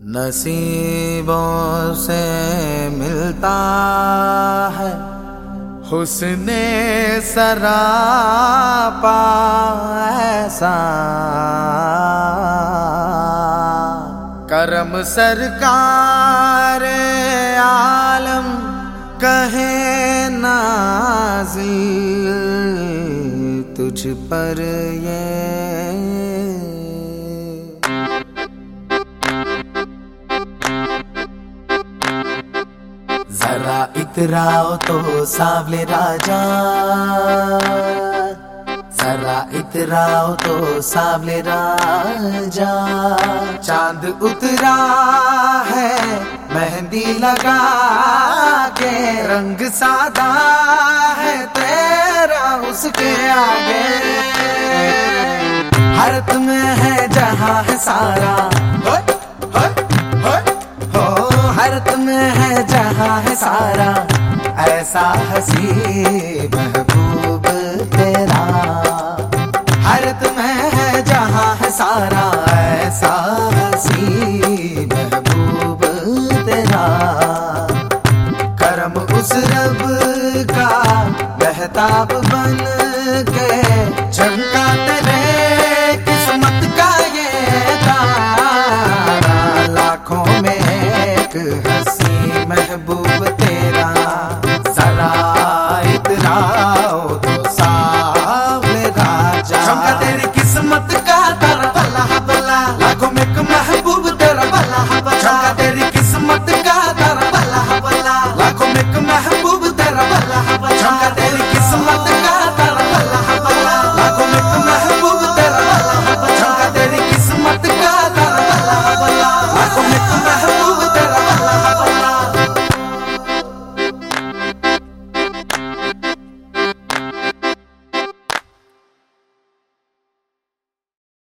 नसीबों से मिलता है हुस्ने सरापा ऐसा, करम सरकार आलम कहे नाज़िल तुझ पर ये। जरा इतराओ तो सावले राजा, जरा इतराओ तो सावले राजा। चांद उतरा है मेहंदी लगा के, रंग सादा है तेरा उसके आगे। हरत में है जहां है सारा, हरत में है जहां है सारा, ऐसा हसी महबूब तेरा। हरत में है जहां है सारा, ऐसा हसी महबूब तेरा। करम उस रब का बहताब